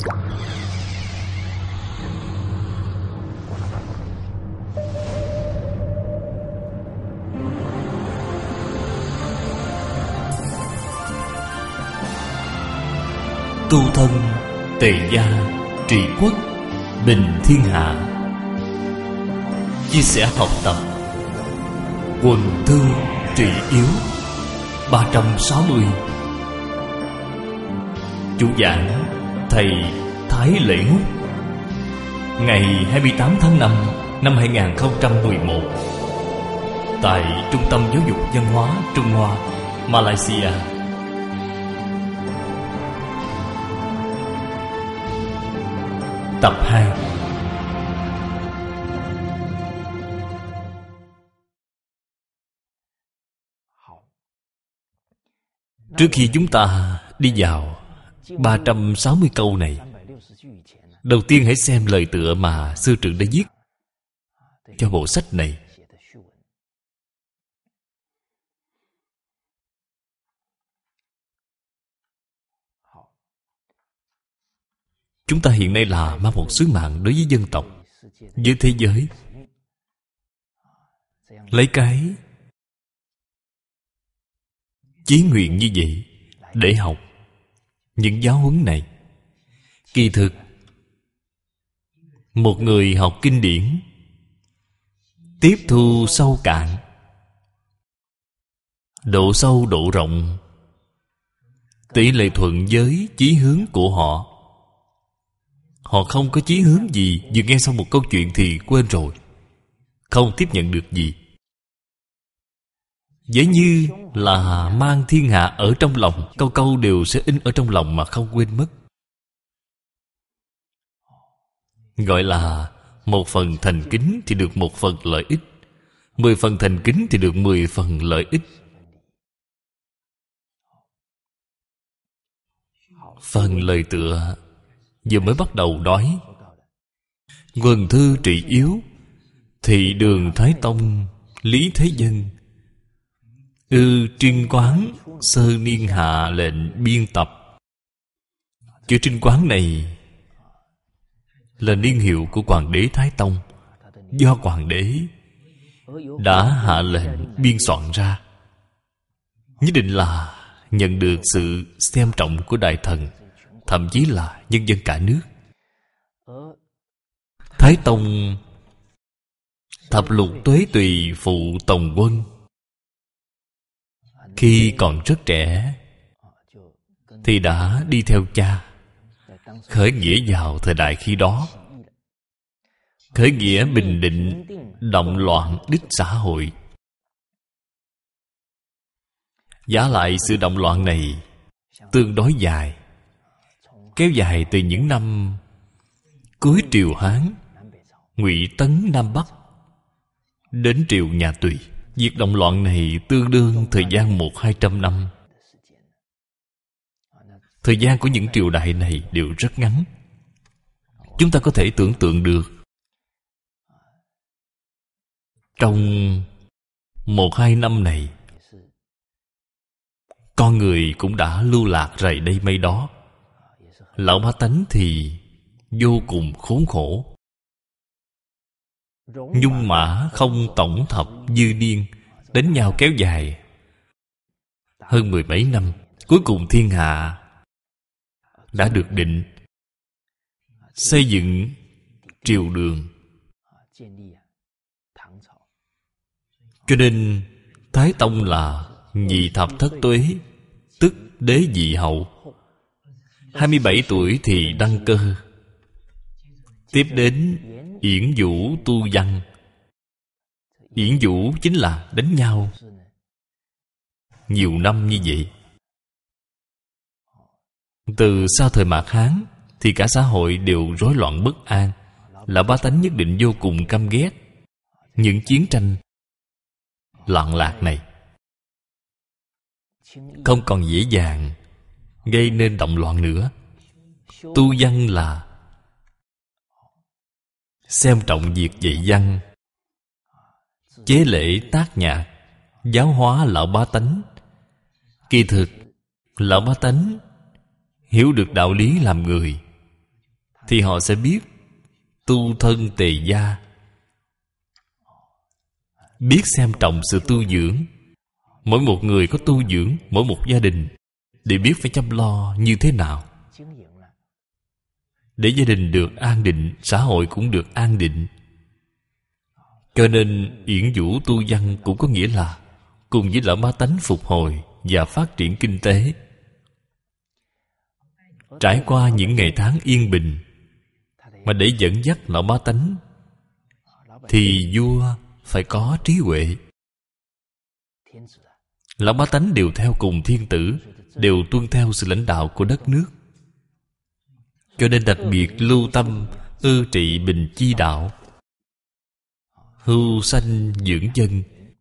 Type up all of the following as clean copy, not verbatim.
Tu thân tề gia trị quốc bình thiên hạ. Chia sẻ học tập quần thương trị yếu 360. Chủ giảng thầy Thái Lễ Ngúc, ngày 28 tháng 5 năm 2011, tại Trung tâm Giáo dục Văn hóa Trung Hoa, Malaysia. Tập 2. Trước khi chúng ta đi vào 360 câu này, đầu tiên hãy xem lời tựa mà sư trưởng đã viết cho bộ sách này. Chúng ta hiện nay là mang một sứ mạng đối với dân tộc, với thế giới. Lấy cái chí nguyện như vậy để học những giáo huấn này. Kỳ thực, một người học kinh điển, tiếp thu sâu cạn, độ sâu độ rộng, tỷ lệ thuận với chí hướng của họ. Họ không có chí hướng gì, vừa nghe xong một câu chuyện thì quên rồi, không tiếp nhận được gì. Giống như là mang thiên hạ ở trong lòng, câu câu đều sẽ in ở trong lòng mà không quên mất. Gọi là 1 phần thành kính thì được 1 phần lợi ích, 10 phần thành kính thì được 10 phần lợi ích. Phần lời tựa vừa mới bắt đầu nói: quần thư trị yếu, thị đường Thái Tông lý thế dân, Trinh Quán sơ niên hạ lệnh biên tập. Chữ Trinh Quán này là niên hiệu của Hoàng đế Thái Tông, do Hoàng đế đã hạ lệnh biên soạn ra. Nhất định là nhận được sự xem trọng của đại thần, thậm chí là nhân dân cả nước. Thái Tông thập lục tuế tùy phụ tòng quân. Khi còn rất trẻ thì đã đi theo cha, khởi nghĩa vào thời đại khi đó. Khởi nghĩa bình định động loạn đích xã hội. Vả lại sự động loạn này tương đối dài, kéo dài từ những năm cuối triều Hán, Ngụy Tấn Nam Bắc đến triều nhà Tùy. Việc động loạn này tương đương thời gian 100-200 năm. Thời gian của những triều đại này đều rất ngắn. Chúng ta có thể tưởng tượng được, trong 1-2 năm này, con người cũng đã lưu lạc rày đây mây đó. Lão bá tánh thì vô cùng khốn khổ. Nhung mã không tổng thập dư niên, đánh nhau kéo dài hơn 10 mấy năm. Cuối cùng thiên hạ đã được định, xây dựng triều đường. Cho nên Thái Tông là nhị thập thất tuế, tức đế dị hậu. 27 tuổi thì đăng cơ. Tiếp đến yển vũ tu văn. Yển vũ chính là đánh nhau. Nhiều năm như vậy. Từ sau thời Mạt Hán thì cả xã hội đều rối loạn bất an. Lão bá tánh nhất định vô cùng căm ghét những chiến tranh loạn lạc này, không còn dễ dàng gây nên động loạn nữa. Tu văn là xem trọng việc dạy văn, chế lễ tác nhạc, giáo hóa lão bá tánh. Kỳ thực lão bá tánh hiểu được đạo lý làm người, thì họ sẽ biết tu thân tề gia, biết xem trọng sự tu dưỡng. Mỗi một người có tu dưỡng, mỗi một gia đình đều biết phải chăm lo như thế nào để gia đình được an định, xã hội cũng được an định. Cho nên yển vũ tu văn cũng có nghĩa là cùng với lão bá tánh phục hồi và phát triển kinh tế. Trải qua những ngày tháng yên bình, mà để dẫn dắt lão bá tánh thì vua phải có trí huệ. Lão bá tánh đều theo cùng thiên tử, đều tuân theo sự lãnh đạo của đất nước. Cho nên đặc biệt lưu tâm ư trị bình chi đạo, hưu sanh dưỡng dân.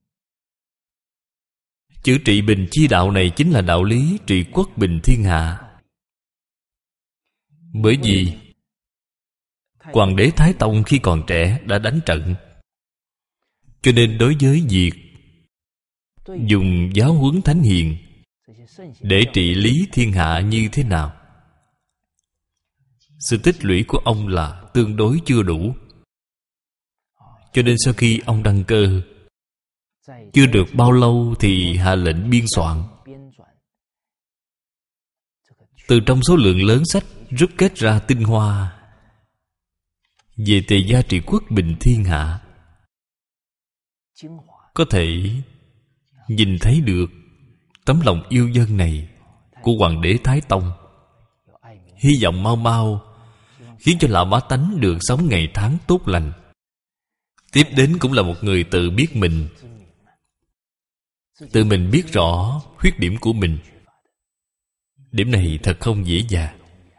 Chữ trị bình chi đạo này chính là đạo lý trị quốc bình thiên hạ. Bởi vì Hoàng đế Thái Tông khi còn trẻ đã đánh trận, cho nên đối với việc dùng giáo huấn thánh hiền để trị lý thiên hạ như thế nào, sự tích lũy của ông là tương đối chưa đủ. Cho nên sau khi ông đăng cơ, chưa được bao lâu thì hạ lệnh biên soạn. Từ trong số lượng lớn sách rút kết ra tinh hoa về tề gia trị quốc bình thiên hạ. Có thể nhìn thấy được tấm lòng yêu dân này của Hoàng đế Thái Tông. Hy vọng mau mau khiến cho lão bá tánh được sống ngày tháng tốt lành. Tiếp đến cũng là một người tự biết mình, tự mình biết rõ khuyết điểm của mình. Điểm này thật không dễ dàng.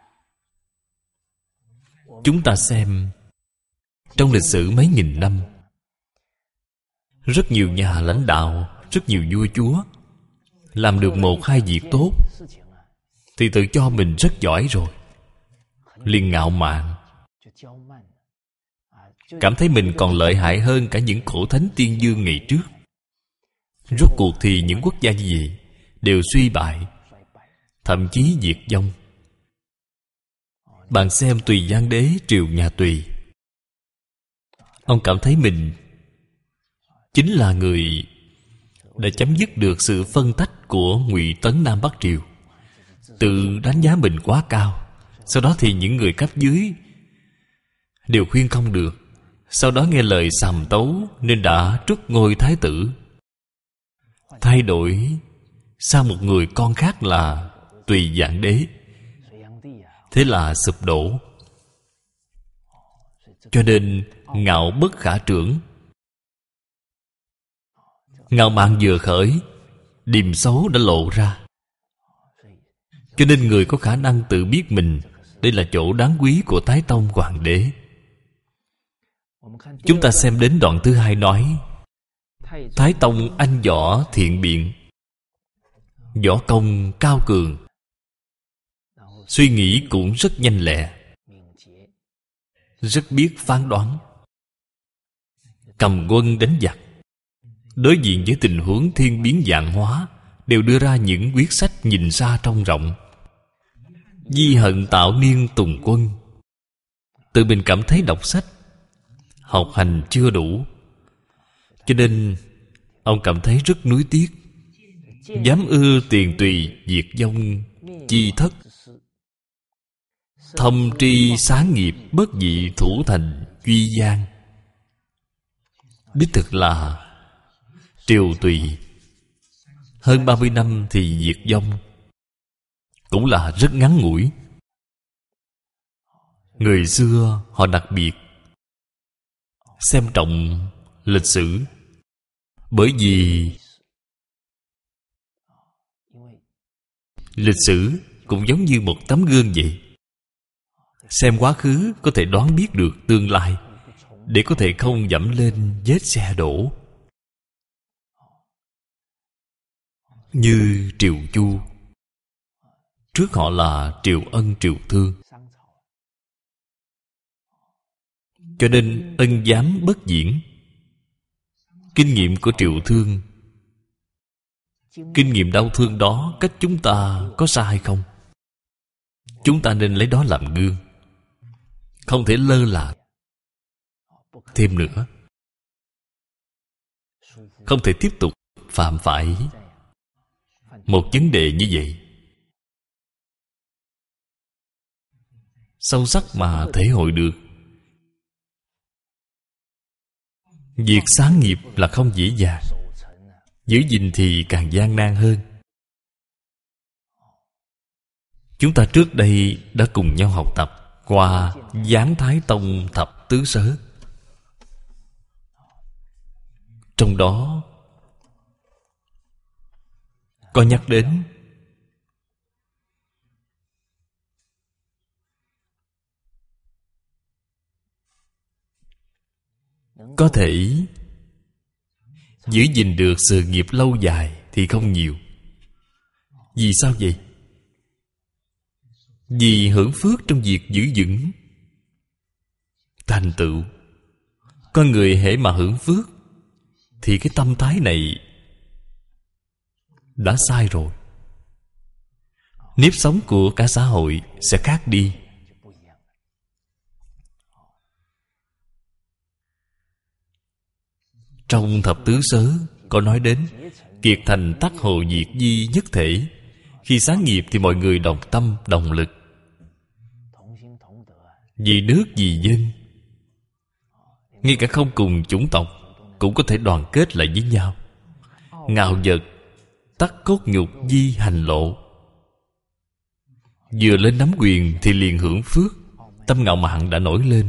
Chúng ta xem trong lịch sử mấy nghìn năm, rất nhiều nhà lãnh đạo, rất nhiều vua chúa làm được một hai việc tốt thì tự cho mình rất giỏi rồi, liền ngạo mạn, cảm thấy mình còn lợi hại hơn cả những cổ thánh tiên dương ngày trước. Rốt cuộc thì những quốc gia như vậy đều suy bại, thậm chí diệt vong. Bạn xem Tùy Giang Đế triều nhà Tùy, ông cảm thấy mình chính là người đã chấm dứt được sự phân tách của Ngụy Tấn Nam Bắc triều, tự đánh giá mình quá cao. Sau đó thì những người cấp dưới đều khuyên không được, sau đó nghe lời sàm tấu nên đã truất ngôi thái tử, thay đổi sang một người con khác là Tùy Dạng Đế. Thế là sụp đổ. Cho nên ngạo bất khả trưởng. Ngạo mạn vừa khởi, điềm xấu đã lộ ra. Cho nên người có khả năng tự biết mình, đây là chỗ đáng quý của Thái Tông Hoàng đế. Chúng ta xem đến đoạn thứ hai nói: Thái Tông anh võ thiện biện, võ công cao cường, suy nghĩ cũng rất nhanh lẹ, rất biết phán đoán. Cầm quân đánh giặc, đối diện với tình huống thiên biến vạn hóa, đều đưa ra những quyết sách nhìn xa trông rộng. Di hận tạo niên tùng quân. Tự mình cảm thấy đọc sách, học hành chưa đủ, cho nên ông cảm thấy rất nuối tiếc. Dám ư tiền tùy diệt vong chi thất, thâm tri sáng nghiệp bất dị thủ thành duy gian. Đích thực là triều Tùy hơn 30 năm thì diệt vong, cũng là rất ngắn ngủi. Người xưa họ đặc biệt xem trọng lịch sử, bởi vì lịch sử cũng giống như một tấm gương vậy. Xem quá khứ có thể đoán biết được tương lai, để có thể không dẫm lên vết xe đổ. Như triều Chu, trước họ là triều Ân triều Thương, cho nên ân giám bất diễn. Kinh nghiệm của triều Thương, kinh nghiệm đau thương đó, cách chúng ta có sai không? Chúng ta nên lấy đó làm gương. không thể lơ là thêm nữa, không thể tiếp tục phạm phải một vấn đề như vậy. Sâu sắc mà thể hội được việc sáng nghiệp là không dễ dàng, giữ gìn thì càng gian nan hơn. Chúng ta trước đây đã cùng nhau học tập qua Giáng Thái Tông Thập Tứ Sớ. Trong đó có nhắc đến có thể giữ gìn được sự nghiệp lâu dài thì không nhiều. Vì sao vậy? Vì hưởng phước trong việc giữ vững thành tựu. Con người hễ mà hưởng phước thì cái tâm thái này đã sai rồi. Nếp sống của cả xã hội sẽ khác đi. Trong Thập Tứ Sớ có nói đến kiệt thành tắc hồ diệt di nhất thể. Khi sáng nghiệp thì mọi người đồng tâm đồng lực, vì nước vì dân. Ngay cả không cùng chủng tộc cũng có thể đoàn kết lại với nhau. Ngạo vật tắc cốt nhục di hành lộ. Vừa lên nắm quyền thì liền hưởng phước, tâm ngạo mạn đã nổi lên.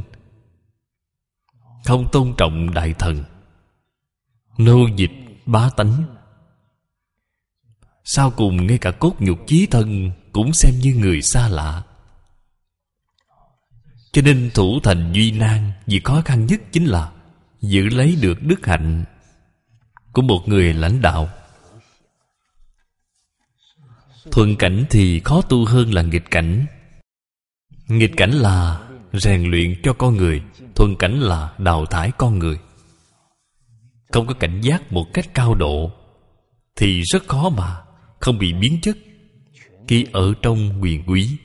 Không tôn trọng đại thần, nô dịch bá tánh. Sau cùng ngay cả cốt nhục chí thân cũng xem như người xa lạ. Cho nên thủ thành duy nan, việc khó khăn nhất chính là giữ lấy được đức hạnh của một người lãnh đạo. Thuận cảnh thì khó tu hơn là nghịch cảnh. Nghịch cảnh là rèn luyện cho con người, thuận cảnh là đào thải con người. Không có cảnh giác một cách cao độ thì rất khó mà không bị biến chất khi ở trong quyền quý.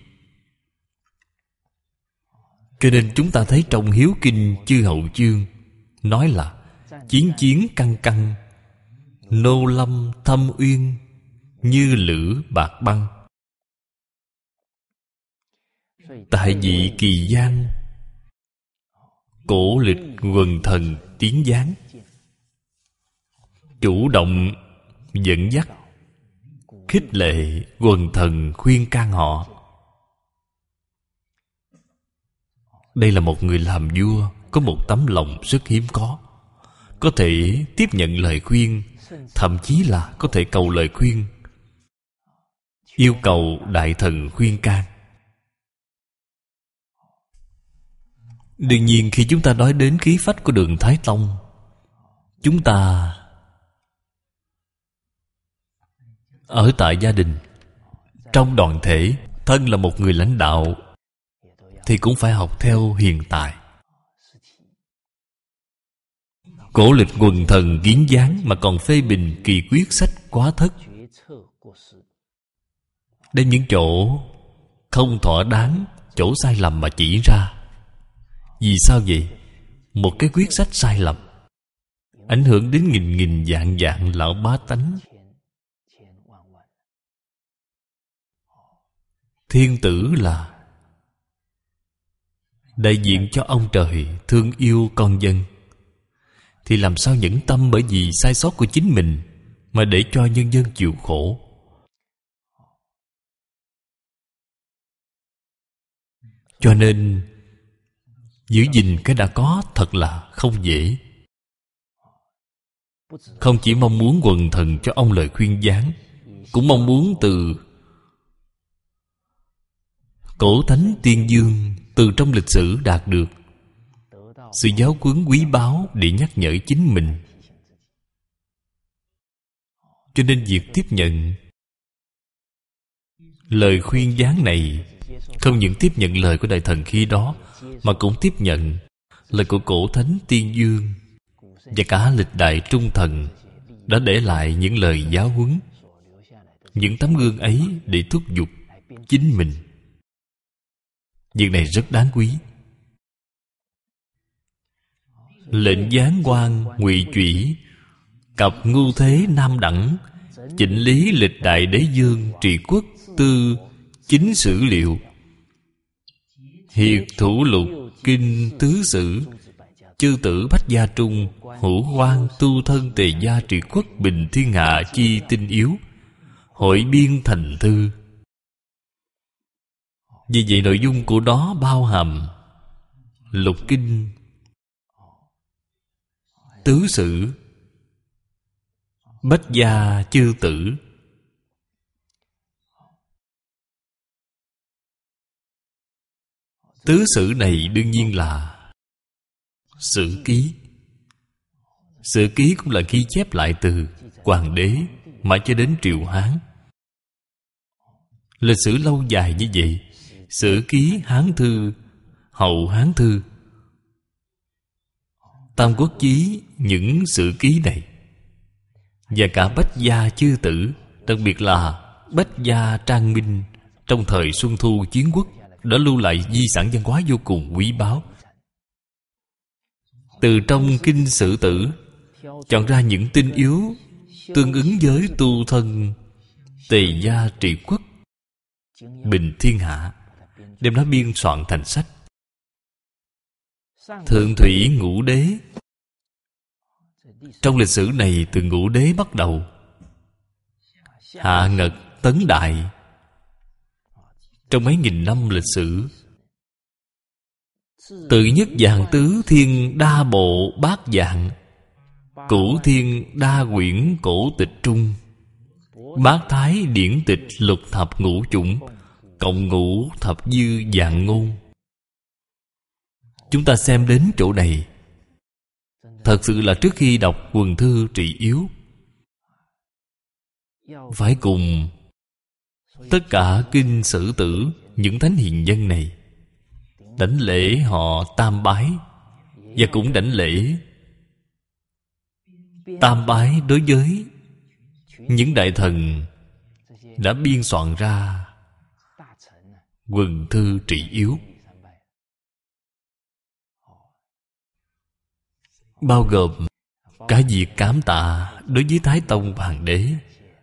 Cho nên chúng ta thấy trong Hiếu Kinh Chư Hậu Chương nói là chiến chiến căng căng, nô lâm thâm uyên, như lửa bạc băng. Tại vị kỳ gian, cổ lịch quần thần tiến giáng. Chủ động dẫn dắt, khích lệ quần thần khuyên can họ. Đây là một người làm vua có một tấm lòng rất hiếm có thể tiếp nhận lời khuyên, thậm chí là có thể cầu lời khuyên, yêu cầu đại thần khuyên can. Đương nhiên khi chúng ta nói đến khí phách của Đường Thái Tông, chúng ta ở tại gia đình, trong đoàn thể, thân là một người lãnh đạo thì cũng phải học theo hiền tài. Cổ lịch quần thần kiến giáng mà còn phê bình kỳ quyết sách quá thất, đem những chỗ không thỏa đáng, chỗ sai lầm mà chỉ ra. Vì sao vậy? Một cái quyết sách sai lầm ảnh hưởng đến nghìn nghìn vạn vạn lão bá tánh. Thiên tử là đại diện cho ông trời thương yêu con dân, thì làm sao nhẫn tâm bởi vì sai sót của chính mình mà để cho nhân dân chịu khổ. Cho nên giữ gìn cái đã có thật là không dễ. Không chỉ mong muốn quần thần cho ông lời khuyên giáng, cũng mong muốn từ cổ thánh tiên dương, từ trong lịch sử đạt được sự giáo huấn quý báu để nhắc nhở chính mình. Cho nên việc tiếp nhận lời khuyên giáng này, không những tiếp nhận lời của đại thần khi đó, mà cũng tiếp nhận lời của cổ thánh tiên dương và cả lịch đại trung thần đã để lại những lời giáo huấn, những tấm gương ấy để thúc giục chính mình. Việc này rất đáng quý. lệnh giáng quan ngụy chủy, cập ngu thế nam đẳng, chỉnh lý lịch đại đế dương, trị quốc tư chính sử liệu, hiệt thủ lục kinh tứ sử, chư tử bách gia trung, hữu quan tu thân tề gia, trị quốc bình thiên hạ chi tinh yếu, hội biên thành thư. Vì vậy nội dung của đó bao hàm lục kinh, tứ sử, bách gia chư tử. Tứ sử này đương nhiên là sử ký. Sử ký cũng là ghi chép lại từ hoàng đế mà cho đến Triều Hán. Lịch sử lâu dài như vậy. Sử ký Hán thư, hậu Hán thư, Tam Quốc chí, những sử ký này, và cả bách gia chư tử, đặc biệt là bách gia Trang Minh trong thời Xuân Thu Chiến Quốc, đã lưu lại di sản văn hóa vô cùng quý báu. Từ trong kinh sử tử chọn ra những tinh yếu tương ứng với tu thân, tề gia trị quốc, bình thiên hạ, đem nó biên soạn thành sách. Thượng Thủy Ngũ Đế. Trong lịch sử này, từ Ngũ Đế bắt đầu, Hạ Ngật Tấn Đại, trong mấy nghìn năm lịch sử, tự nhất dạng tứ thiên đa bộ bát dạng, cửu thiên đa quyển cổ tịch trung, bát thái điển tịch lục thập ngũ chủng, cộng ngũ thập dư dạng ngôn. Chúng ta xem đến chỗ này, thật sự là trước khi đọc quần thư trị yếu, phải cùng tất cả kinh sử tử, những thánh hiền nhân này đảnh lễ họ tam bái, và cũng đảnh lễ tam bái đối với những đại thần đã biên soạn ra quần thư trị yếu, bao gồm cả việc cảm tạ đối với Thái Tông Hoàng đế,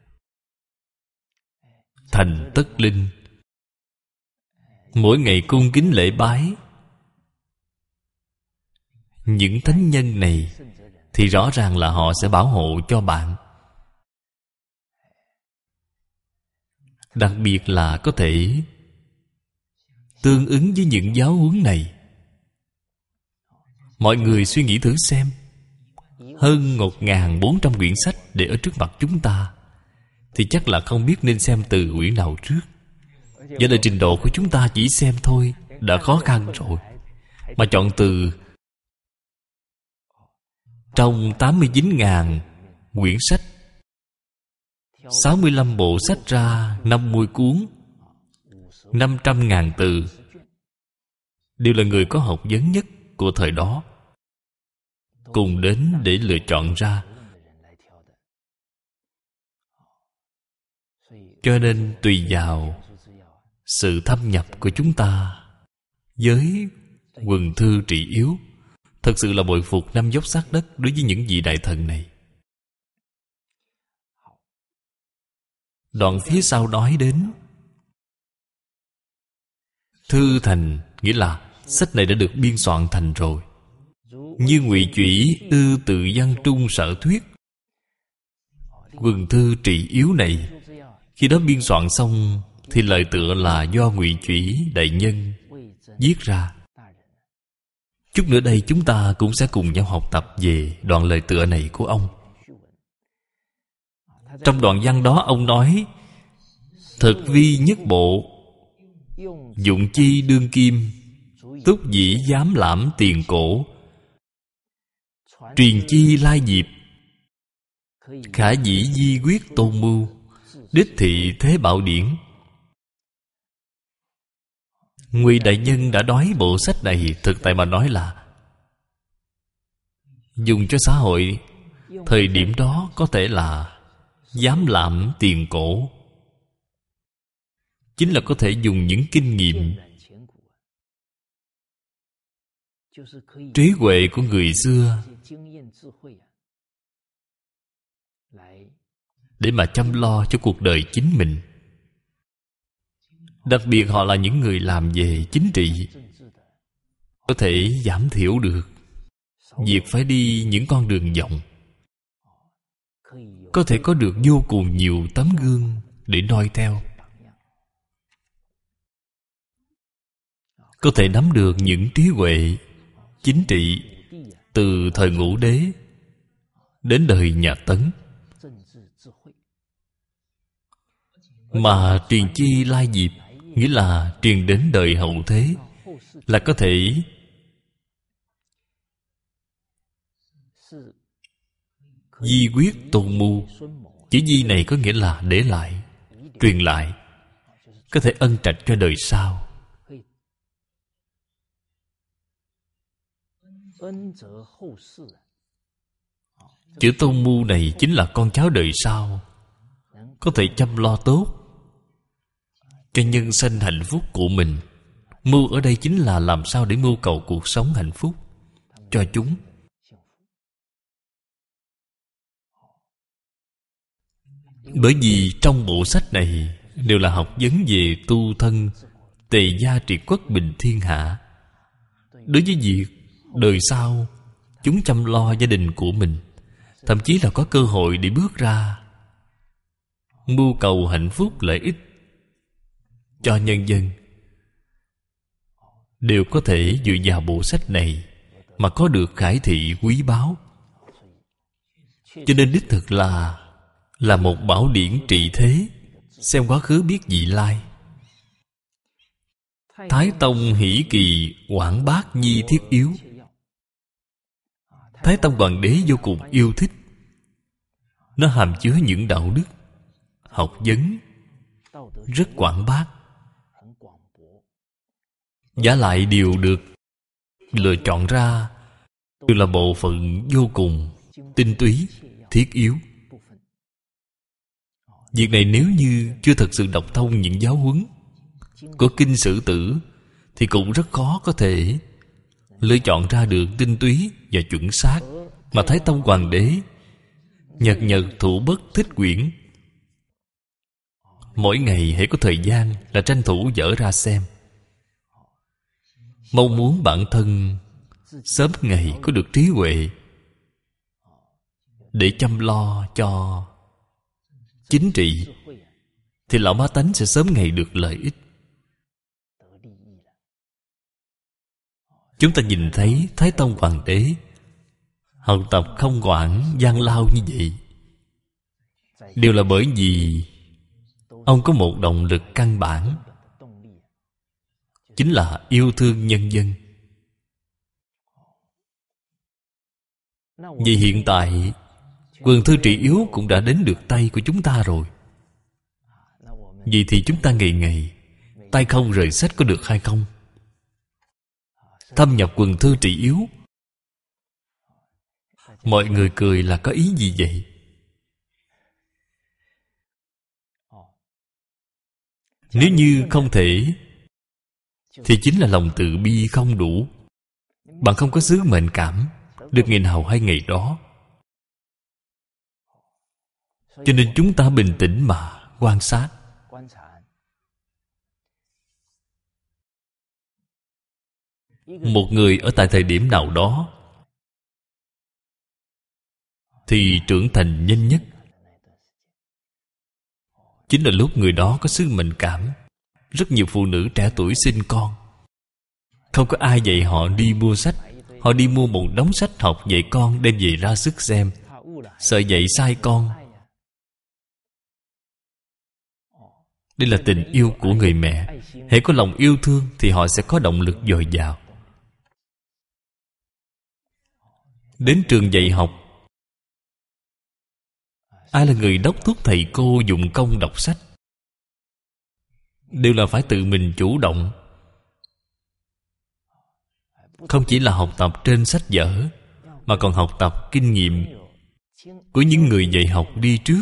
Thành Tất Linh, mỗi ngày cung kính lễ bái. Những thánh nhân này thì rõ ràng là họ sẽ bảo hộ cho bạn. Đặc biệt là có thể tương ứng với những giáo huấn này. Mọi người suy nghĩ thử xem, hơn 1.400 quyển sách để ở trước mặt chúng ta, thì chắc là không biết nên xem từ quyển nào trước. Và là trình độ của chúng ta chỉ xem thôi đã khó khăn rồi, mà chọn từ trong 89.000 quyển sách, 65 bộ sách ra 50 cuốn, 500.000 từ, đều là người có học vấn nhất của thời đó cùng đến để lựa chọn ra. Cho nên tùy vào sự thâm nhập của chúng ta với quần thư trị yếu, thật sự là bội phục năm dốc sát đất đối với những vị đại thần này. Đoạn phía sau nói đến thư thành, nghĩa là sách này đã được biên soạn thành rồi. Như Ngụy Chủy ư tự văn trung sở thuyết. Quần thư trị yếu này khi đó biên soạn xong thì lời tựa là do Ngụy Chủy đại nhân viết ra. Chút nữa đây chúng ta cũng sẽ cùng nhau học tập về đoạn lời tựa này của ông. Trong đoạn văn đó ông nói: thực vi nhất bộ, dụng chi đương kim, túc dĩ giám lãm tiền cổ, truyền chi lai diệp, khả dĩ di quyết tôn mưu, đích thị thế bảo điển. Ngụy đại nhân đã nói bộ sách này thực tại mà nói là dùng cho xã hội thời điểm đó có thể là giám lãm tiền cổ, chính là có thể dùng những kinh nghiệm trí huệ của người xưa để mà chăm lo cho cuộc đời chính mình. Đặc biệt họ là những người làm về chính trị, có thể giảm thiểu được việc phải đi những con đường vòng, có thể có được vô cùng nhiều tấm gương để noi theo, có thể nắm được những trí huệ chính trị từ thời Ngũ Đế đến đời nhà Tấn, mà truyền chi lai diệp, nghĩa là truyền đến đời hậu thế, là có thể di quyết tôn mưu. Chữ di này có nghĩa là để lại, truyền lại, có thể ân trạch cho đời sau. Chữ tôn mưu này chính là con cháu đời sau có thể chăm lo tốt cho nhân sanh hạnh phúc của mình. Mưu ở đây chính là làm sao để mưu cầu cuộc sống hạnh phúc cho chúng. Bởi vì trong bộ sách này đều là học vấn về tu thân, tề gia trị quốc bình thiên hạ. Đối với việc đời sau chúng chăm lo gia đình của mình, thậm chí là có cơ hội để bước ra mưu cầu hạnh phúc lợi ích cho nhân dân, đều có thể dựa vào bộ sách này mà có được khải thị quý báu. Cho nên đích thực là một bảo điển trị thế, xem quá khứ biết vị lai. Thái Tông hỷ kỳ quảng bác nhi thiết yếu. Thái Tông Hoàng đế vô cùng yêu thích. Nó hàm chứa những đạo đức, học vấn rất quảng bác, vả lại đều được lựa chọn ra đều là bộ phận vô cùng tinh túy, thiết yếu. Việc này nếu như chưa thật sự đọc thông những giáo huấn của kinh Sử Tử thì cũng rất khó có thể lựa chọn ra được tinh túy và chuẩn xác. Mà Thái Tông Hoàng đế nhật nhật thủ bất thích quyển, mỗi ngày hễ có thời gian là tranh thủ dở ra xem, mong muốn bản thân sớm ngày có được trí huệ để chăm lo cho chính trị, thì lão bá tánh sẽ sớm ngày được lợi ích. Chúng ta nhìn thấy Thái Tông Hoàng đế học tập không quản gian lao như vậy, đều là bởi vì ông có một động lực căn bản, chính là yêu thương nhân dân. Vì hiện tại Quần thư trị yếu cũng đã đến được tay của chúng ta rồi. Vậy thì chúng ta ngày ngày tay không rời sách có được hay không? Thâm nhập quần thư trị yếu. Mọi người cười là có ý gì vậy? Nếu như không thể thì chính là lòng từ bi không đủ. Bạn không có sứ mệnh cảm, được ngày nào hay ngày đó. Cho nên chúng ta bình tĩnh mà quan sát. Một người ở tại thời điểm nào đó thì trưởng thành nhanh nhất, chính là lúc người đó có sứ mệnh cảm. Rất nhiều phụ nữ trẻ tuổi sinh con, không có ai dạy họ đi mua sách. Họ đi mua một đống sách học dạy con, đem về ra sức xem, sợ dạy sai con. Đây là tình yêu của người mẹ. Hễ có lòng yêu thương thì họ sẽ có động lực dồi dào. Đến trường dạy học, ai là người đốc thúc thầy cô dụng công đọc sách? Đều là phải tự mình chủ động. Không chỉ là học tập trên sách vở, mà còn học tập kinh nghiệm của những người dạy học đi trước.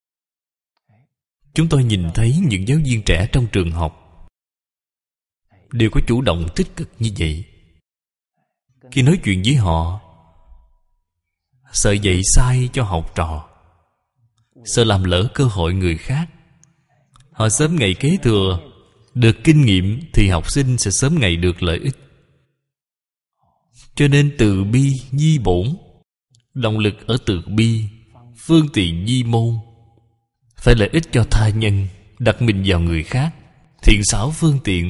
Chúng tôi nhìn thấy những giáo viên trẻ trong trường học đều có chủ động tích cực như vậy. Khi nói chuyện với họ, sợ dạy sai cho học trò, sợ làm lỡ cơ hội người khác. Họ sớm ngày kế thừa được kinh nghiệm, thì học sinh sẽ sớm ngày được lợi ích. Cho nên từ bi di bổn, động lực ở từ bi, phương tiện di môn, phải lợi ích cho tha nhân, đặt mình vào người khác, thiện xảo phương tiện.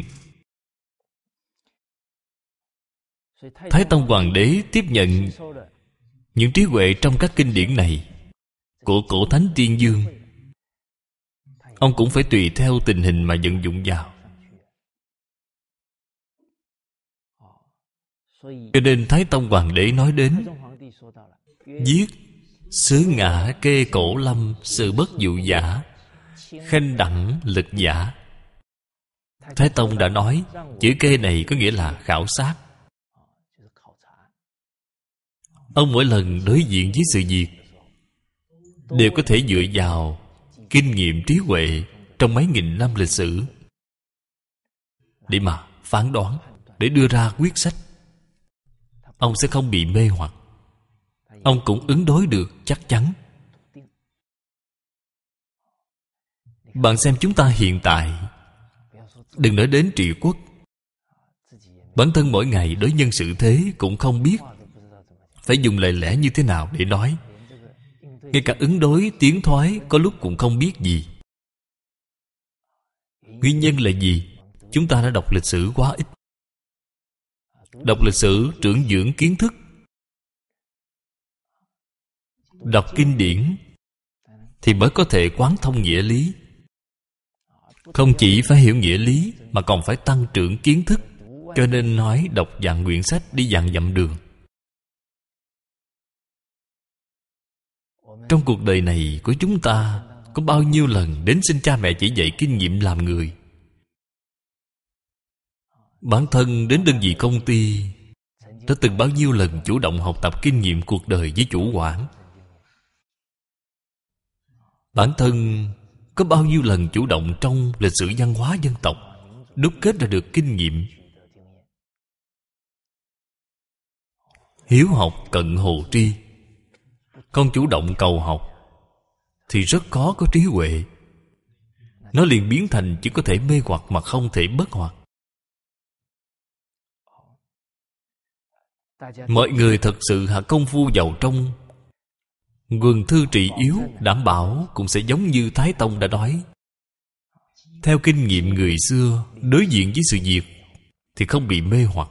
Thái Tông Hoàng đế tiếp nhận những trí huệ trong các kinh điển này của cổ thánh Tiên Dương. Ông cũng phải tùy theo tình hình mà vận dụng vào. Cho nên Thái Tông Hoàng đế nói đến: viết xứ ngã kê cổ lâm, sự bất dụ giả, khanh đẳng lực giả. Thái Tông đã nói chữ kê này có nghĩa là khảo sát. Ông mỗi lần đối diện với sự việc đều có thể dựa vào kinh nghiệm trí huệ trong mấy nghìn năm lịch sử để mà phán đoán, để đưa ra quyết sách. Ông sẽ không bị mê hoặc. Ông cũng ứng đối được chắc chắn. Bạn xem chúng ta hiện tại, đừng nói đến trị quốc, bản thân mỗi ngày đối nhân xử thế cũng không biết phải dùng lời lẽ như thế nào để nói. Ngay cả ứng đối tiến thoái có lúc cũng không biết gì. Nguyên nhân là gì? Chúng ta đã đọc lịch sử quá ít. Đọc lịch sử trưởng dưỡng kiến thức, đọc kinh điển thì mới có thể quán thông nghĩa lý. Không chỉ phải hiểu nghĩa lý mà còn phải tăng trưởng kiến thức. Cho nên nói đọc vạn quyển sách đi vạn dặm đường. Trong cuộc đời này của chúng ta, có bao nhiêu lần đến xin cha mẹ chỉ dạy kinh nghiệm làm người. Bản thân đến đơn vị công ty đã từng bao nhiêu lần chủ động học tập kinh nghiệm cuộc đời với chủ quản. Bản thân có bao nhiêu lần chủ động trong lịch sử văn hóa dân tộc đúc kết ra được kinh nghiệm. Hiếu học cận hồ tri, không chủ động cầu học thì rất khó có trí huệ. Nó liền biến thành chỉ có thể mê hoặc mà không thể bất hoặc. Mọi người thật sự hạ công phu vào trong quần thư trị yếu, đảm bảo cũng sẽ giống như Thái Tông đã nói. Theo kinh nghiệm người xưa, đối diện với sự việc thì không bị mê hoặc.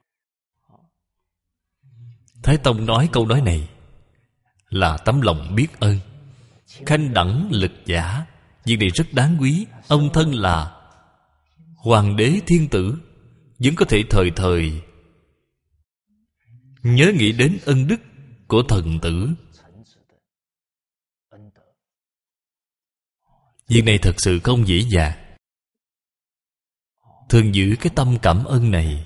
Thái Tông nói câu nói này là tấm lòng biết ơn. Khanh đẳng lực giả, việc này rất đáng quý. Ông thân là hoàng đế thiên tử, vẫn có thể thời thời nhớ nghĩ đến ân đức của thần tử. Việc này thật sự không dễ dàng. Thường giữ cái tâm cảm ơn này.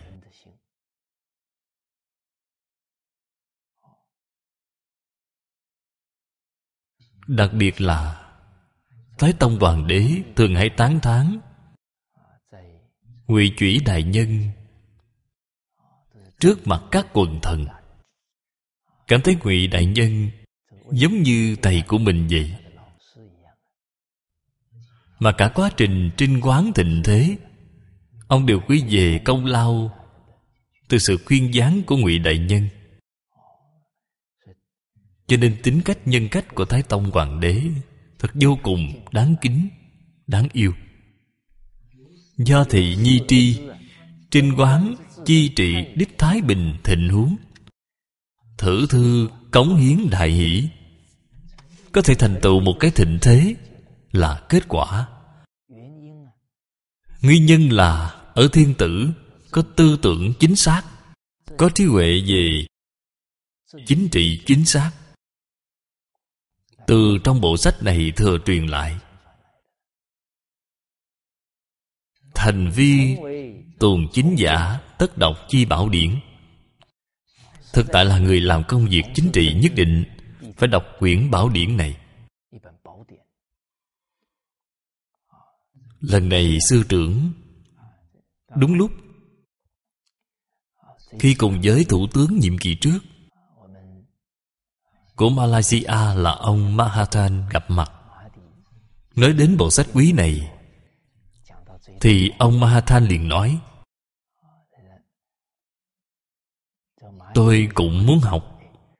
Đặc biệt là Thái Tông Hoàng đế thường hay tán thán Ngụy Chủy đại nhân trước mặt các quần thần, cảm thấy Ngụy đại nhân giống như thầy của mình vậy. Mà cả quá trình trinh quán thịnh thế, ông đều quy về công lao từ sự khuyên gián của Ngụy đại nhân. Cho nên tính cách nhân cách của Thái Tông Hoàng đế thật vô cùng đáng kính, đáng yêu. Do thị nhi tri, trinh quán chi trị đích thái bình thịnh huống, thử thư cống hiến đại hỷ. Có thể thành tựu một cái thịnh thế là kết quả. Nguyên nhân là ở thiên tử có tư tưởng chính xác, có trí huệ về chính trị chính xác. Từ trong bộ sách này thừa truyền lại. Thành vi tuồn chính giả, tất đọc chi bảo điển. Thực tại là người làm công việc chính trị nhất định phải đọc quyển bảo điển này. Lần này sư trưởng đúng lúc Khi cùng với thủ tướng nhiệm kỳ trước của Malaysia là ông Mahathir gặp mặt, nói đến bộ sách quý này, thì ông Mahathir liền nói: tôi cũng muốn học.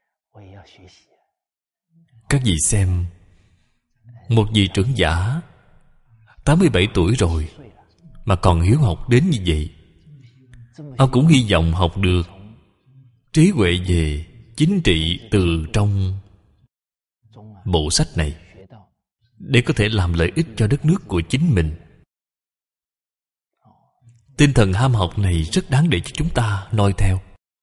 Các vị xem, một vị trưởng giả 87 tuổi rồi mà còn hiếu học đến như vậy. Ông cũng hy vọng học được trí huệ về chính trị từ trong bộ sách này, để có thể làm lợi ích cho đất nước của chính mình. Tinh thần ham học này rất đáng để cho chúng ta noi theo.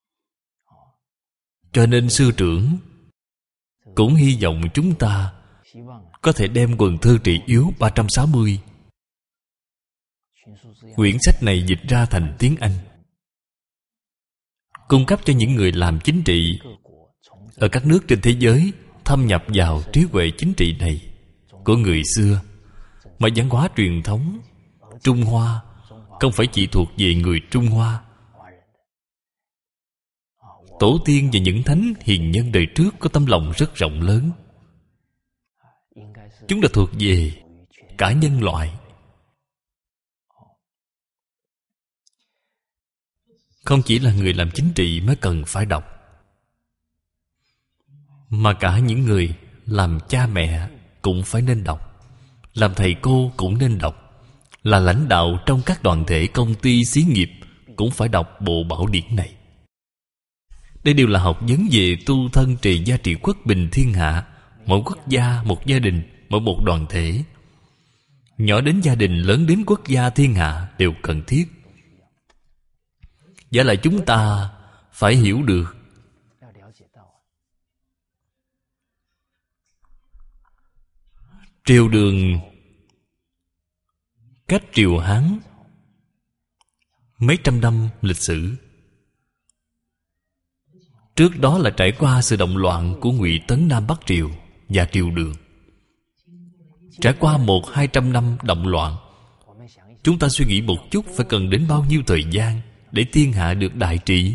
Cho nên sư trưởng cũng hy vọng chúng ta có thể đem quần thư trị yếu 360 quyển sách này dịch ra thành tiếng Anh, cung cấp cho những người làm chính trị ở các nước trên thế giới thâm nhập vào trí huệ chính trị này của người xưa, mà văn hóa truyền thống Trung Hoa không phải chỉ thuộc về người Trung Hoa. Tổ tiên và những thánh hiền nhân đời trước có tâm lòng rất rộng lớn. Chúng đã thuộc về cả nhân loại. Không chỉ là người làm chính trị mới cần phải đọc, mà cả những người làm cha mẹ cũng phải nên đọc, làm thầy cô cũng nên đọc, là lãnh đạo trong các đoàn thể công ty xí nghiệp cũng phải đọc bộ bảo điển này. Đây đều là học vấn về tu thân trì gia trị quốc bình thiên hạ. Mỗi quốc gia, một gia đình, mỗi một đoàn thể, nhỏ đến gia đình, lớn đến quốc gia thiên hạ đều cần thiết. Giả lại chúng ta phải hiểu được triều Đường cách triều Hán mấy trăm năm lịch sử. Trước đó là trải qua sự động loạn của Ngụy Tấn Nam Bắc Triều và triều Đường. Trải qua 100-200 năm động loạn, chúng ta suy nghĩ một chút phải cần đến bao nhiêu thời gian để thiên hạ được đại trị.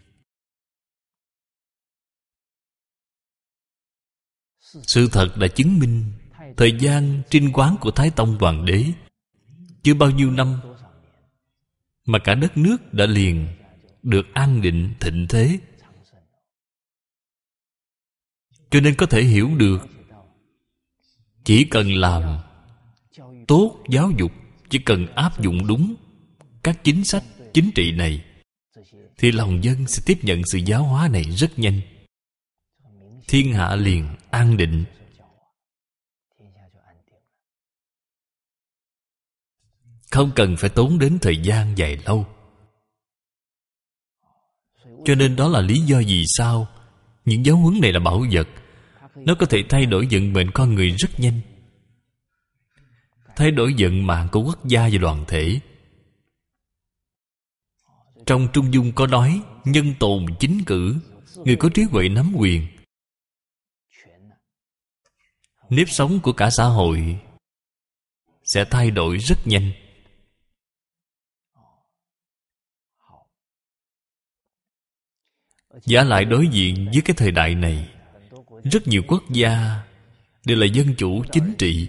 Sự thật đã chứng minh thời gian trinh quán của Thái Tông Hoàng đế chưa bao nhiêu năm mà cả đất nước đã liền được an định thịnh thế. Cho nên có thể hiểu được, chỉ cần làm tốt giáo dục, chỉ cần áp dụng đúng các chính sách chính trị này, thì lòng dân sẽ tiếp nhận sự giáo hóa này rất nhanh. Thiên hạ liền an định. Không cần phải tốn đến thời gian dài lâu. Cho nên đó là lý do vì sao những giáo huấn này là bảo vật. Nó có thể thay đổi vận mệnh con người rất nhanh, thay đổi vận mạng của quốc gia và đoàn thể. Trong Trung Dung có nói: nhân tồn chính cử, người có trí huệ nắm quyền. Nếp sống của cả xã hội sẽ thay đổi rất nhanh. Giả lại đối diện với cái thời đại này, rất nhiều quốc gia đều là dân chủ chính trị.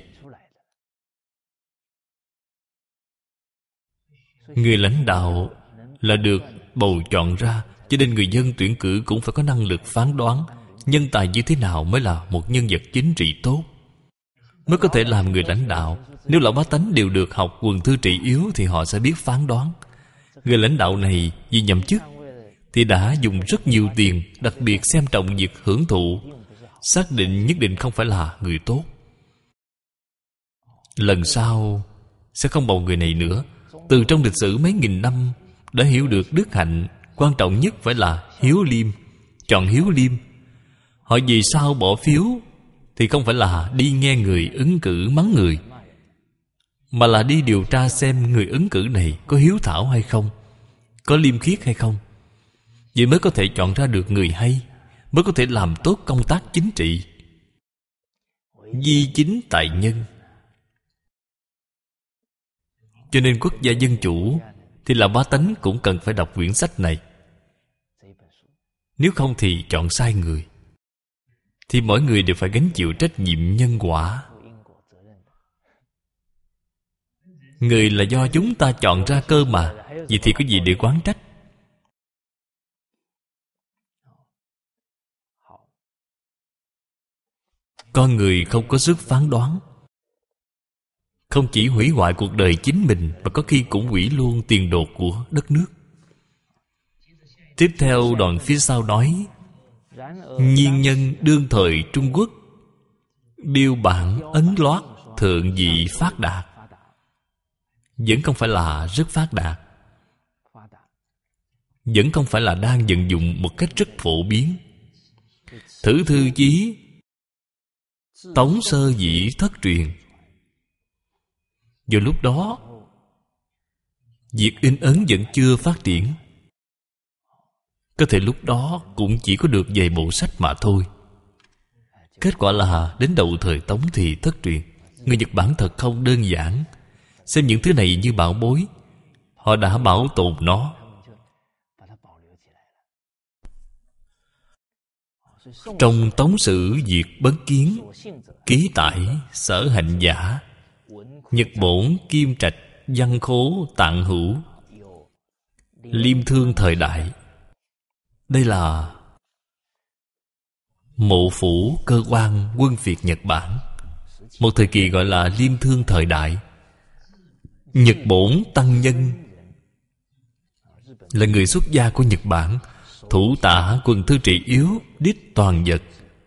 Người lãnh đạo là được bầu chọn ra, cho nên người dân tuyển cử cũng phải có năng lực phán đoán nhân tài như thế nào mới là một nhân vật chính trị tốt, mới có thể làm người lãnh đạo. Nếu lão bá tánh đều được học quần thư trị yếu thì họ sẽ biết phán đoán. Người lãnh đạo này vì nhậm chức thì đã dùng rất nhiều tiền, đặc biệt xem trọng việc hưởng thụ, xác định nhất định không phải là người tốt. Lần sau sẽ không bầu người này nữa. Từ trong lịch sử mấy nghìn năm đã hiểu được đức hạnh quan trọng nhất phải là hiếu liêm, chọn hiếu liêm. Họ vì sao bỏ phiếu thì không phải là đi nghe người ứng cử mắng người, mà là đi điều tra xem người ứng cử này có hiếu thảo hay không, có liêm khiết hay không. Vậy mới có thể chọn ra được người hay, mới có thể làm tốt công tác chính trị. Di chính tại nhân. Cho nên quốc gia dân chủ thì là bá tánh cũng cần phải đọc quyển sách này. Nếu không thì chọn sai người, thì mỗi người đều phải gánh chịu trách nhiệm nhân quả. Người là do chúng ta chọn ra cơ mà, vậy thì có gì để oán trách? Con người không có sức phán đoán, không chỉ hủy hoại cuộc đời chính mình, mà có khi cũng hủy luôn tiền đồ của đất nước. Tiếp theo đoạn phía sau nói: nhiên nhân đương thời Trung Quốc, biêu bản ấn loát, thượng dị phát đạt. Vẫn không phải là rất phát đạt, vẫn không phải là đang vận dụng một cách rất phổ biến. Thử thư chí, tống sơ dĩ thất truyền. Vào lúc đó, việc in ấn vẫn chưa phát triển. Có thể lúc đó cũng chỉ có được vài bộ sách mà thôi. Kết quả là đến đầu thời Tống thì thất truyền. Người Nhật Bản thật không đơn giản. Xem những thứ này như bảo bối, họ đã bảo tồn nó. Trong Tống Sử Diệt Bấn Kiến, ký tải Sở Hạnh Giả, Nhật Bổn Kim Trạch Văn Khố Tạng Hữu, Liêm Thương Thời Đại. Đây là mộ phủ cơ quan quân Việt Nhật Bản, một thời kỳ gọi là Liêm Thương Thời Đại. Nhật Bổn Tăng Nhân là người xuất gia của Nhật Bản, thủ tả quần thư trị yếu, đích toàn vật.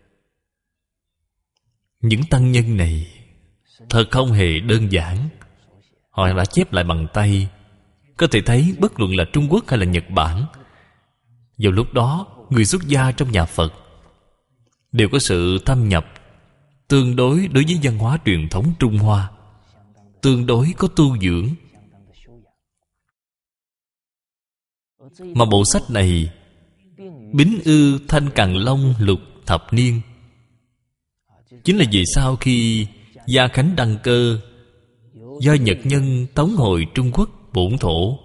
Những tăng nhân này thật không hề đơn giản. Họ đã chép lại bằng tay. Có thể thấy bất luận là Trung Quốc hay là Nhật Bản, vào lúc đó người xuất gia trong nhà Phật đều có sự thâm nhập tương đối với văn hóa truyền thống Trung Hoa, tương đối có tu dưỡng. Mà bộ sách này Bính Ư Thanh Càn Long Lục Thập Niên, chính là vì sau khi Gia Khánh đăng cơ, do Nhật nhân tống hồi Trung Quốc bổn thổ,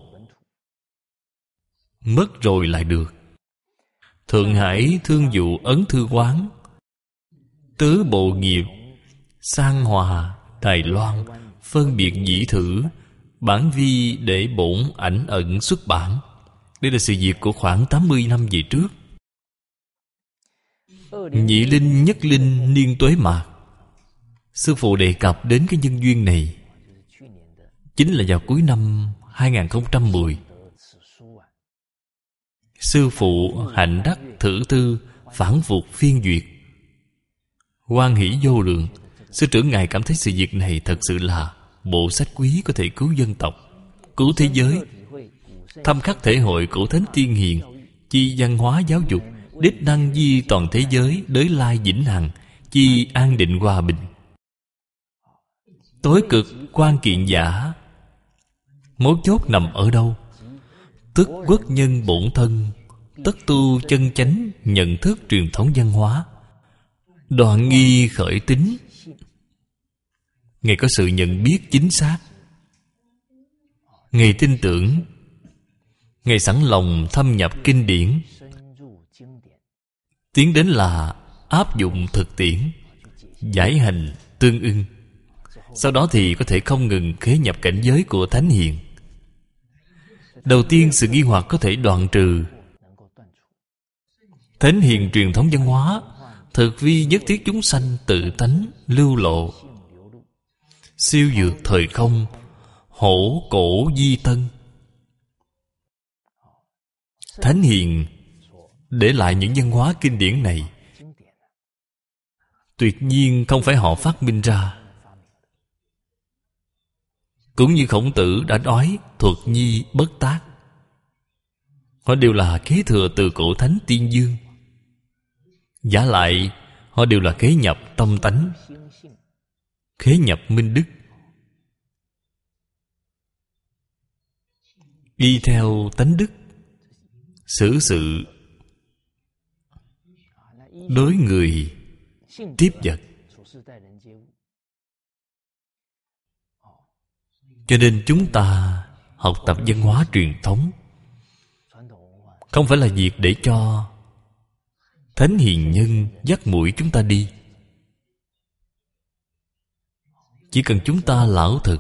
mất rồi lại được. Thượng Hải Thương Vụ Ấn Thư Quán, Tứ Bộ Nghiệp, Sang Hòa, Đài Loan, phân biệt dĩ thử, bản vi để bổn ảnh ẩn xuất bản. Đây là sự việc của khoảng 80 năm về trước. Nhị Linh Nhất Linh Niên Tuế Mạt, sư phụ đề cập đến cái nhân duyên này chính là vào cuối năm 2010. Sư phụ hạnh đắc thử tư phản phục phiên duyệt, hoan hỷ vô lượng. Sư trưởng ngài cảm thấy sự việc này thật sự là bộ sách quý, có thể cứu dân tộc, cứu thế giới, thâm khắc thể hội cổ thánh tiên hiền, chi văn hóa giáo dục, đích năng di toàn thế giới, đới lai vĩnh hằng, chi an định hòa bình. Tối cực quan kiện giả, mấu chốt nằm ở đâu? Tức quốc nhân bổn thân, tất tu chân chánh nhận thức truyền thống văn hóa, đoạn nghi khởi tính. Ngài có sự nhận biết chính xác, Ngài tin tưởng, Ngài sẵn lòng thâm nhập kinh điển, tiến đến là áp dụng thực tiễn, giải hành tương ưng. Sau đó thì có thể không ngừng khế nhập cảnh giới của Thánh Hiền. Đầu tiên sự nghi hoặc có thể đoạn trừ. Thánh Hiền truyền thống văn hóa, thực vi nhất thiết chúng sanh tự tánh lưu lộ, siêu vượt thời không, hổ cổ di tân. Thánh Hiền để lại những văn hóa kinh điển này tuyệt nhiên không phải họ phát minh ra. Cũng như Khổng Tử đã nói thuật nhi bất tác, họ đều là kế thừa từ cổ thánh tiên dương. Giả lại họ đều là kế nhập tâm tánh, kế nhập minh đức, y theo tánh đức xử sự, đối người tiếp vật. Cho nên chúng ta học tập văn hóa truyền thống không phải là việc để cho Thánh hiền nhân dắt mũi chúng ta đi. Chỉ cần chúng ta lão thực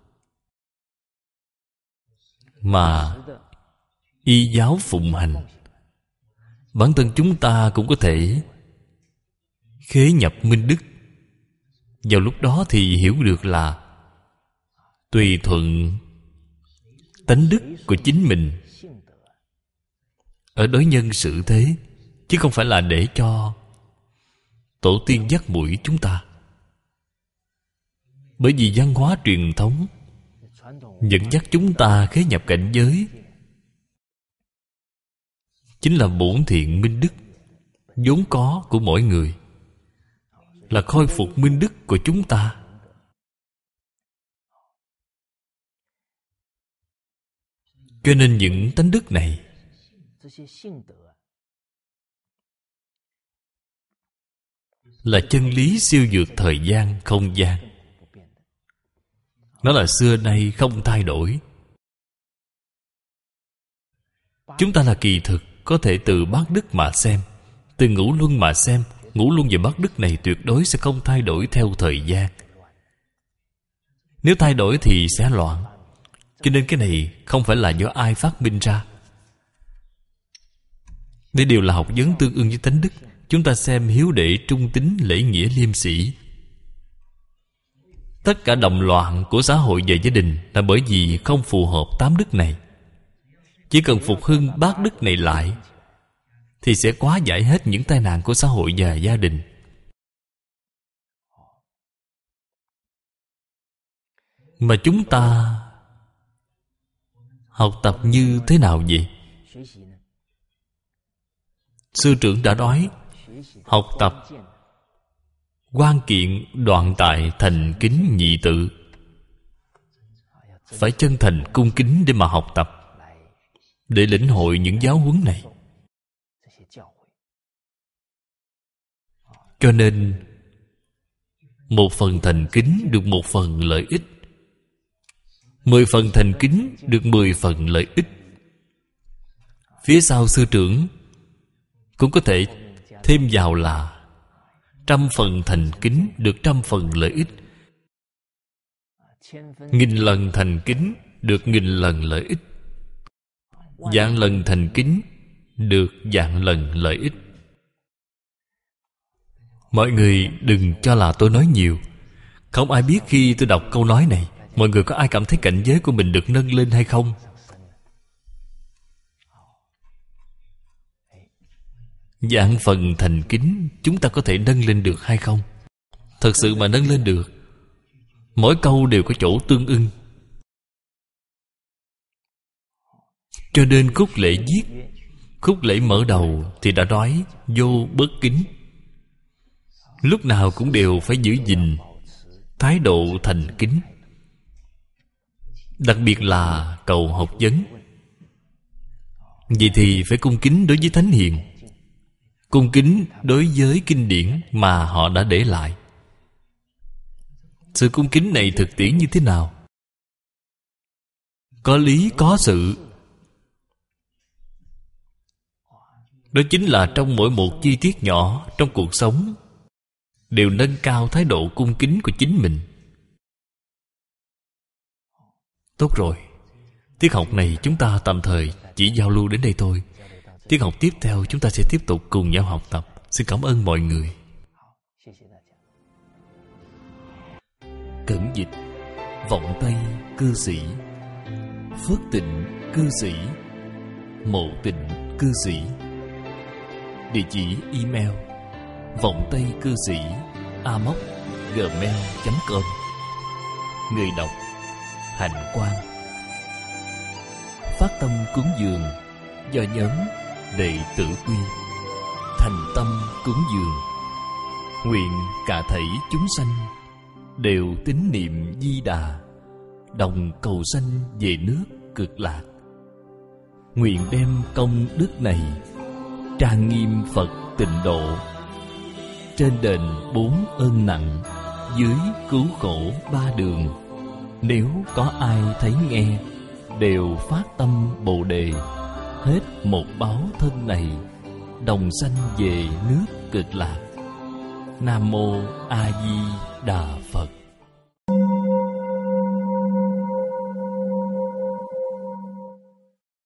mà y giáo phụng hành, bản thân chúng ta cũng có thể khế nhập minh đức. Vào lúc đó thì hiểu được là tùy thuận tánh đức của chính mình ở đối nhân xử thế, chứ không phải là để cho tổ tiên dắt mũi chúng ta. Bởi vì văn hóa truyền thống dẫn dắt chúng ta khế nhập cảnh giới chính là bổn thiện minh đức vốn có của mỗi người, là khôi phục minh đức của chúng ta. Cho nên những tánh đức này là chân lý siêu vượt thời gian, không gian. Nó là xưa nay không thay đổi. Chúng ta là kỳ thực có thể từ bát đức mà xem, từ ngũ luân mà xem. Ngũ luân và bát đức này tuyệt đối sẽ không thay đổi theo thời gian. Nếu thay đổi thì sẽ loạn. Cho nên cái này không phải là do ai phát minh ra. Đây đều là học vấn tương ưng với tánh đức. Chúng ta xem hiếu đệ, trung tín, lễ nghĩa, liêm sĩ. Tất cả động loạn của xã hội và gia đình là bởi vì không phù hợp tám đức này. Chỉ cần phục hưng bát đức này lại thì sẽ hóa giải hết những tai nạn của xã hội và gia đình. Mà chúng ta học tập như thế nào vậy? Sư trưởng đã nói, học tập quan kiện đoạn tại thành kính nhị tự. Phải chân thành cung kính để mà học tập, để lĩnh hội những giáo huấn này. Cho nên một phần thành kính được một phần lợi ích, 10 phần thành kính được 10 phần lợi ích. Phía sau sư trưởng cũng có thể thêm vào là 100 phần thành kính được 100 phần lợi ích, 1000 lần thành kính được 1000 lần lợi ích, 1.000 lần thành kính được 1.000 lần lợi ích. Mọi người đừng cho là tôi nói nhiều. Không ai biết khi tôi đọc câu nói này, mọi người có ai cảm thấy cảnh giới của mình được nâng lên hay không? Vạn phần thành kính chúng ta có thể nâng lên được hay không? Thật sự mà nâng lên được, mỗi câu đều có chỗ tương ưng. Cho nên khúc lễ viết, khúc lễ mở đầu thì đã nói vô bất kính. Lúc nào cũng đều phải giữ gìn thái độ thành kính. Đặc biệt là cầu học vấn. Vậy thì phải cung kính đối với thánh hiền, cung kính đối với kinh điển mà họ đã để lại. Sự cung kính này thực tiễn như thế nào? Có lý có sự. Đó chính là trong mỗi một chi tiết nhỏ trong cuộc sống đều nâng cao thái độ cung kính của chính mình. Tốt rồi, tiết học này chúng ta tạm thời chỉ giao lưu đến đây thôi. Tiết học tiếp theo chúng ta sẽ tiếp tục cùng nhau học tập. Xin cảm ơn mọi người. Cẩn dịch: Vọng Tây cư sĩ, Phước Tịnh cư sĩ, Mộ Tịnh cư sĩ. Địa chỉ email vọng tây cư sĩ amos@gmail.com. Người đọc Hạnh Quang. Phát tâm cúng dường do nhóm đệ tử Quy. Thành tâm cúng dường, nguyện cả thảy chúng sanh đều tín niệm Di Đà, đồng cầu sanh về nước Cực Lạc. Nguyện đem công đức này trang nghiêm Phật Tịnh Độ, trên đền 4 ơn nặng, dưới cứu khổ 3 đường. Nếu có ai thấy nghe, đều phát tâm Bồ Đề, hết một báo thân này đồng sanh về nước Cực Lạc. Nam mô A Di Đà Phật.